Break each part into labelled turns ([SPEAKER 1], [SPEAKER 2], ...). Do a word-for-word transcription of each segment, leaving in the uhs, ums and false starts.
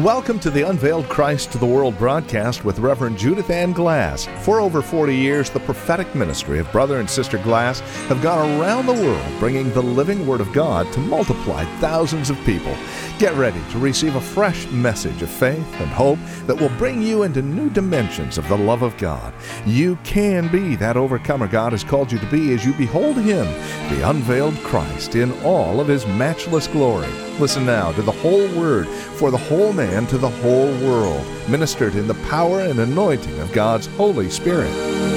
[SPEAKER 1] Welcome to the Unveiled Christ to the World broadcast with Reverend Judith Ann Glass. For over forty years, the prophetic ministry of Brother and Sister Glass have gone around the world bringing the living Word of God to multiply thousands of people. Get ready to receive a fresh message of faith and hope that will bring you into new dimensions of the love of God. You can be that overcomer God has called you to be as you behold Him, the unveiled Christ, in all of His matchless glory. Listen now to the whole Word for the whole man to the whole world, ministered in the power and anointing of God's Holy Spirit.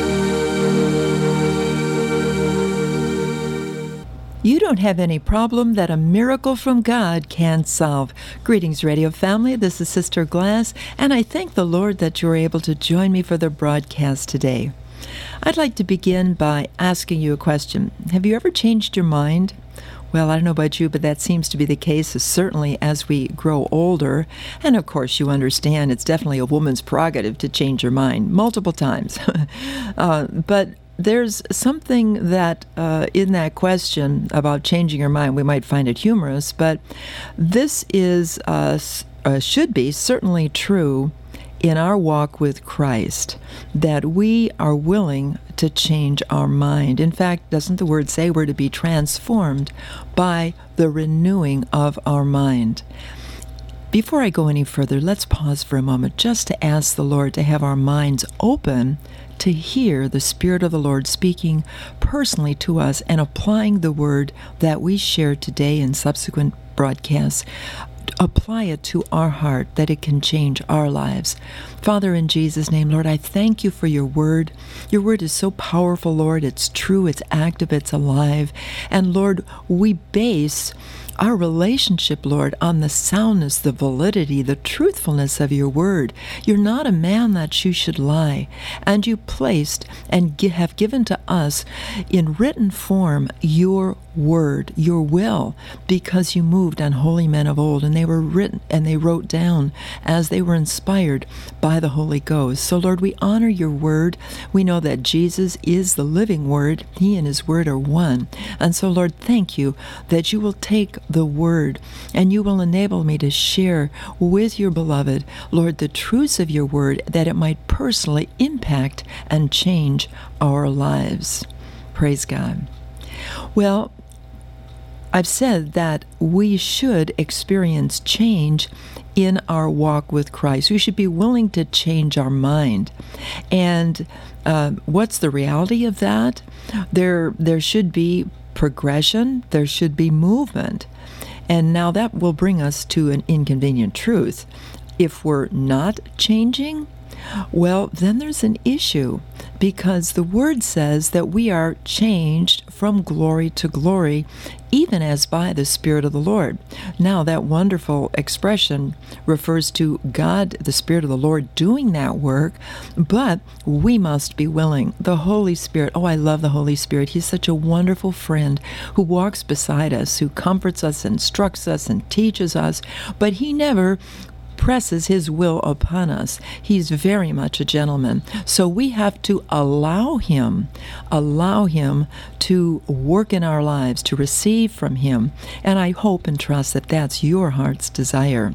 [SPEAKER 2] You don't have any problem that a miracle from God can't solve. Greetings, radio family. This is Sister Glass, and I thank the Lord that you're able to join me for the broadcast today. I'd like to begin by asking you a question. Have you ever changed your mind? Well, I don't know about you, but that seems to be the case, certainly as we grow older. And of course, you understand it's definitely a woman's prerogative to change her mind multiple times. uh, but there's something that uh, in that question about changing your mind, we might find it humorous, but this is uh, uh, should be certainly true in our walk with Christ, that we are willing to change our mind. In fact, doesn't the word say we're to be transformed by the renewing of our mind? Before I go any further, let's pause for a moment just to ask the Lord to have our minds open to hear the Spirit of the Lord speaking personally to us and applying the word that we share today in subsequent broadcasts. Apply it to our heart that it can change our lives. Father, in Jesus' name, Lord, I thank you for your word. Your word is so powerful, Lord. It's true, it's active, it's alive. And Lord, we base our relationship, Lord, on the soundness, the validity, the truthfulness of your word. You're not a man that you should lie. And you placed and have given to us in written form your word, your will, because you moved on holy men of old, and they were written and they wrote down as they were inspired by the Holy Ghost. So, Lord, we honor your word. We know that Jesus is the living word. He and his word are one. And so, Lord, thank you that you will take the word and you will enable me to share with your beloved, Lord, the truths of your word, that it might personally impact and change our lives. Praise God. Well, I've said that we should experience change in our walk with Christ. We should be willing to change our mind. And uh, what's the reality of that? There, there should be progression. There should be movement. And now that will bring us to an inconvenient truth. If we're not changing, well, then there's an issue, because the word says that we are changed from glory to glory, even as by the Spirit of the Lord. Now, that wonderful expression refers to God, the Spirit of the Lord, doing that work, but we must be willing. The Holy Spirit, oh, I love the Holy Spirit. He's such a wonderful friend who walks beside us, who comforts us, instructs us, and teaches us, but he never presses his will upon us. He's very much a gentleman. So we have to allow him, allow him to work in our lives, to receive from him. And I hope and trust that that's your heart's desire.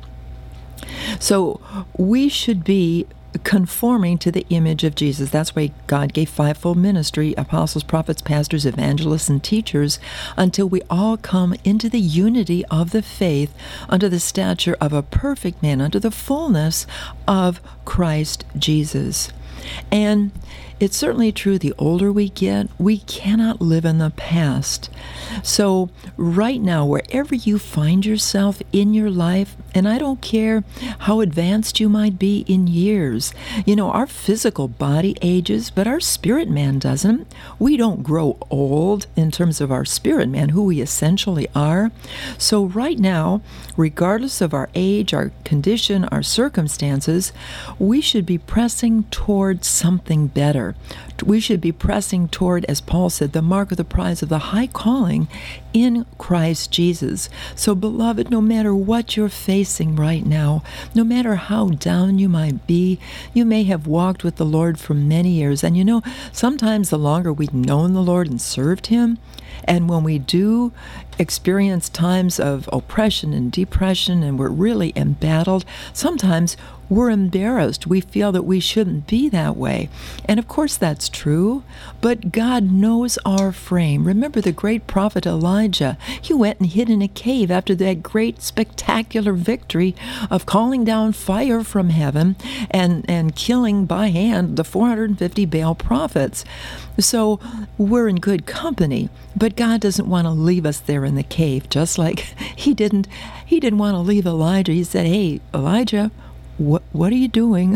[SPEAKER 2] So we should be conforming to the image of Jesus. That's why God gave fivefold ministry, apostles, prophets, pastors, evangelists, and teachers, until we all come into the unity of the faith, under the stature of a perfect man, under the fullness of Christ Jesus. And it's certainly true, the older we get, we cannot live in the past. So right now, wherever you find yourself in your life, and I don't care how advanced you might be in years, you know, our physical body ages, but our spirit man doesn't. We don't grow old in terms of our spirit man, who we essentially are. So right now, regardless of our age, our condition, our circumstances, we should be pressing toward toward something better. We should be pressing toward, as Paul said, the mark of the prize of the high calling in Christ Jesus. So, beloved, no matter what you're facing right now, no matter how down you might be, you may have walked with the Lord for many years. And you know, sometimes the longer we've known the Lord and served Him, and when we do experience times of oppression and depression and we're really embattled, sometimes we're embarrassed. We feel that we shouldn't be that way. And of course that's true, but God knows our frame. Remember the great prophet Elijah. He went and hid in a cave after that great spectacular victory of calling down fire from heaven and, and killing by hand the four hundred fifty Baal prophets. So we're in good company, but God doesn't want to leave us there in the cave, just like he didn't he didn't want to leave Elijah. He said, "Hey, Elijah, what what are you doing?"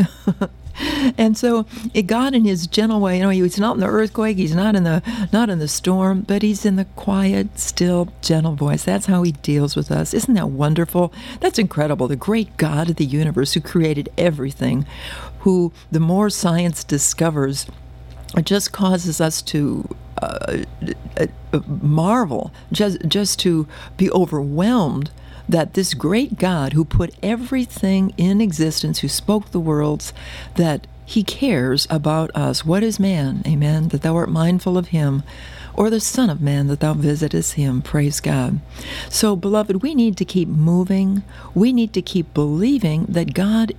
[SPEAKER 2] And so it, God, in His gentle way, you know, He's not in the earthquake, He's not in the not in the storm, but He's in the quiet, still, gentle voice. That's how He deals with us. Isn't that wonderful? That's incredible. The great God of the universe, who created everything, who the more science discovers, it just causes us to uh, uh, marvel, just just to be overwhelmed that this great God who put everything in existence, who spoke the worlds, that He cares about us. What is man, amen, that thou art mindful of him, or the Son of Man that thou visitest him. Praise God. So, beloved, we need to keep moving. We need to keep believing that God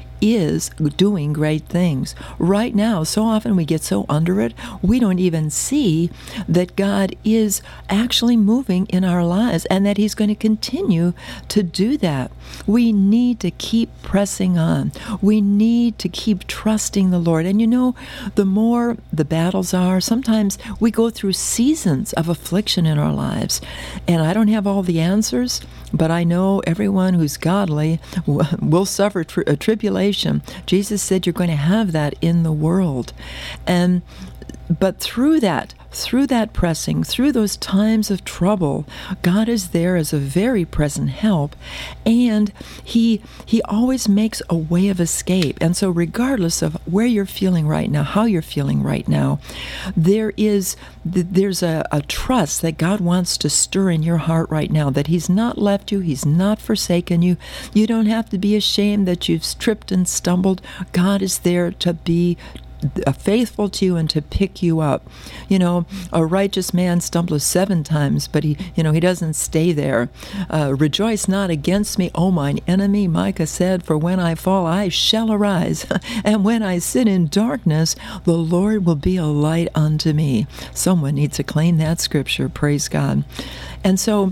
[SPEAKER 2] is doing great things. Right now, so often we get so under it, we don't even see that God is actually moving in our lives and that He's going to continue to do that. We need to keep pressing on. We need to keep trusting the Lord. And you know, the more the battles are, sometimes we go through seasons of affliction in our lives. And I don't have all the answers, but I know everyone who's godly will suffer tri- a tribulation. Jesus said you're going to have that in the world. And but through that, through that pressing, through those times of trouble, God is there as a very present help, and He He always makes a way of escape. And so regardless of where you're feeling right now, how you're feeling right now, there is there's a, a trust that God wants to stir in your heart right now, that He's not left you, He's not forsaken you. You don't have to be ashamed that you've tripped and stumbled. God is there to be faithful to you and to pick you up. You know, a righteous man stumbles seven times, but he, you know, he doesn't stay there. Uh, Rejoice not against me, O mine enemy, Micah said, for when I fall, I shall arise. And when I sit in darkness, the Lord will be a light unto me. Someone needs to claim that scripture. Praise God. And so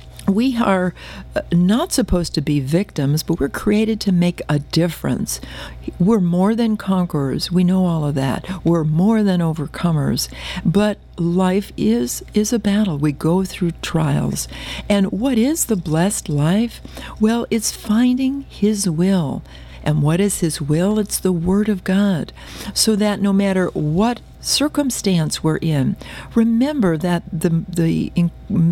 [SPEAKER 2] we are not supposed to be victims, but we're created to make a difference. We're more than conquerors. We know all of that. We're more than overcomers. But life is is a battle. We go through trials. And what is the blessed life? Well, it's finding His will. And what is His will? It's the Word of God. So that no matter what circumstance we're in, remember that the the in,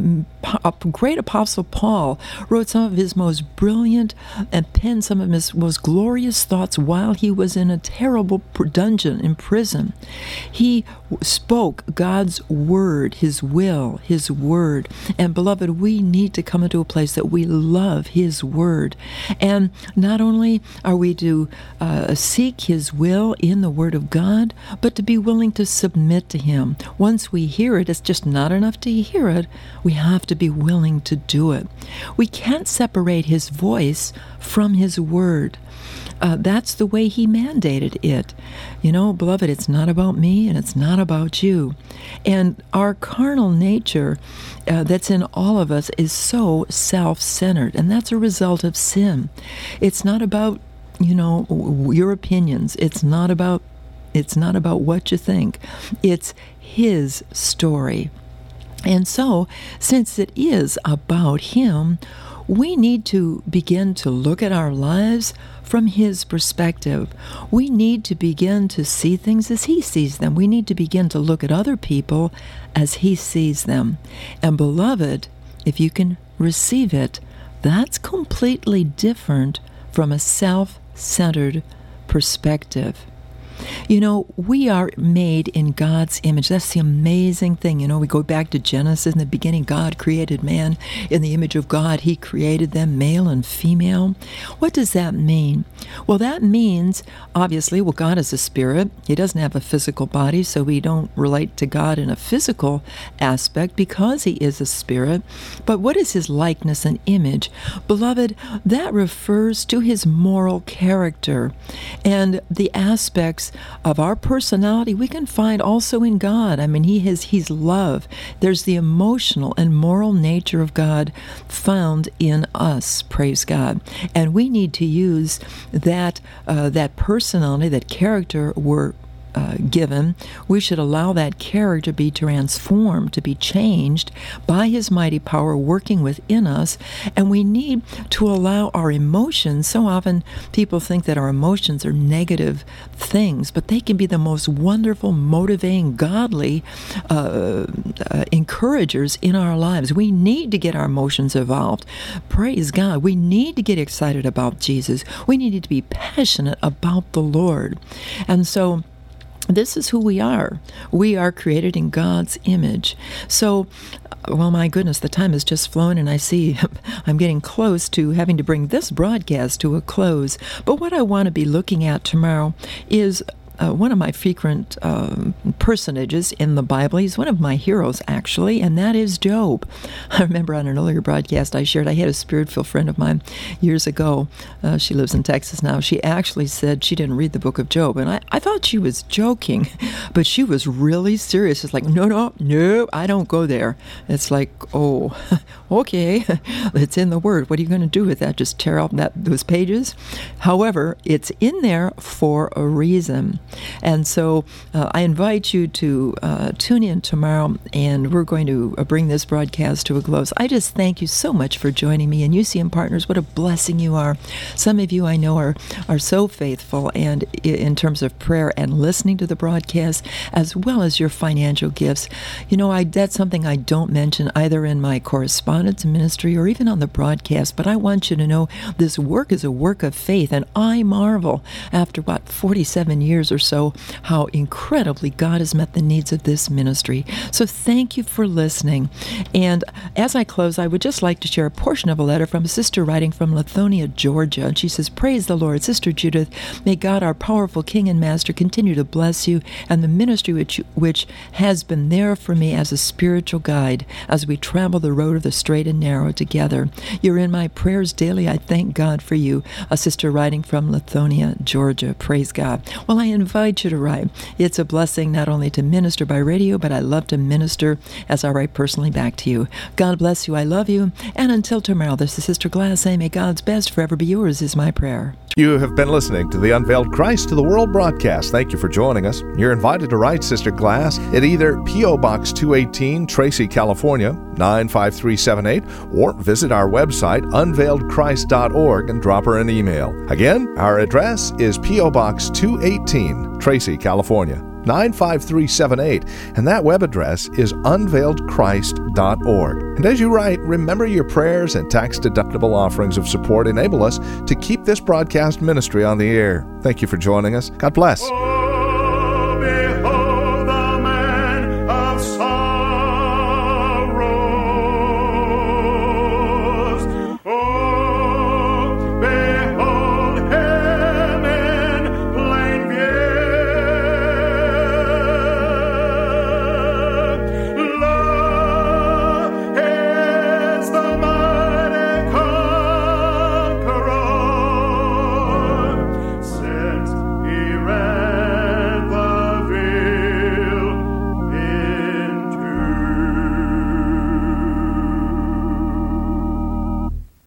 [SPEAKER 2] great Apostle Paul wrote some of his most brilliant and penned some of his most glorious thoughts while he was in a terrible dungeon in prison. He spoke God's word, His will, His word. And beloved, we need to come into a place that we love His word. And not only are we to uh, seek His will in the Word of God, but to be willing to submit to Him. Once we hear it, it's just not enough to hear it. We have to be willing to do it. We can't separate His voice from His word. Uh, that's the way He mandated it. You know, beloved, it's not about me and it's not about you. And our carnal nature uh, that's in all of us is so self-centered, and that's a result of sin. It's not about, you know, your opinions. It's not about It's not about what you think. It's His story. And so, since it is about Him, we need to begin to look at our lives from His perspective. We need to begin to see things as He sees them. We need to begin to look at other people as He sees them. And beloved, if you can receive it, that's completely different from a self-centered perspective. You know, we are made in God's image. That's the amazing thing. You know, we go back to Genesis. In the beginning, God created man. In the image of God, He created them, male and female. What does that mean? Well, that means, obviously, well, God is a spirit. He doesn't have a physical body, so we don't relate to God in a physical aspect because He is a spirit. But what is His likeness and image? Beloved, that refers to His moral character. And the aspects of our personality we can find also in God. I mean, He has, He's love. There's the emotional and moral nature of God found in us, praise God. And we need to use that uh, that personality, that character we're Uh, given. We should allow that character to be transformed, to be changed by His mighty power working within us. And we need to allow our emotions. So often people think that our emotions are negative things, but they can be the most wonderful, motivating, godly uh, uh, encouragers in our lives. We need to get our emotions involved. Praise God. We need to get excited about Jesus. We need to be passionate about the Lord. And so this is who we are. We are created in God's image. So, well, my goodness, the time has just flown, and I see I'm getting close to having to bring this broadcast to a close. But what I want to be looking at tomorrow is Uh, one of my frequent um, personages in the Bible. He's one of my heroes, actually, and that is Job. I remember on an earlier broadcast I shared, I had a spirit-filled friend of mine years ago. Uh, she lives in Texas now. She actually said she didn't read the book of Job, and I, I thought she was joking, but she was really serious. It's like, no, no, no, I don't go there. It's like, oh, okay, it's in the Word. What are you going to do with that? Just tear out that those pages? However, it's in there for a reason. And so uh, I invite you to uh, tune in tomorrow, and we're going to uh, bring this broadcast to a close. I just thank you so much for joining me. And U C M Partners, what a blessing you are. Some of you I know are, are so faithful and in terms of prayer and listening to the broadcast, as well as your financial gifts. You know, I that's something I don't mention either in my correspondence ministry or even on the broadcast, but I want you to know this work is a work of faith, and I marvel after, what, forty-seven years or so, how incredibly God has met the needs of this ministry. So thank you for listening. And as I close, I would just like to share a portion of a letter from a sister writing from Lithonia, Georgia. And she says, "Praise the Lord. Sister Judith, may God, our powerful King and Master, continue to bless you and the ministry which, which has been there for me as a spiritual guide as we travel the road of the straight and narrow together. You're in my prayers daily. I thank God for you." A sister writing from Lithonia, Georgia. Praise God. Well, I invite you to write. It's a blessing not only to minister by radio, but I love to minister as I write personally back to you. God bless you. I love you. And until tomorrow, this is Sister Glass saying, may God's best forever be yours is my prayer.
[SPEAKER 1] You have been listening to the Unveiled Christ to the World broadcast. Thank you for joining us. You're invited to write Sister Glass at either P O. Box two eighteen, Tracy, California, nine five three seven eight, or visit our website, unveiled christ dot org, and drop her an email. Again, our address is P O. Box two eighteen, Tracy, California, nine five three seven eight, and that web address is unveiled christ dot org. And as you write, remember your prayers and tax-deductible offerings of support enable us to keep this broadcast ministry on the air. Thank you for joining us. God bless.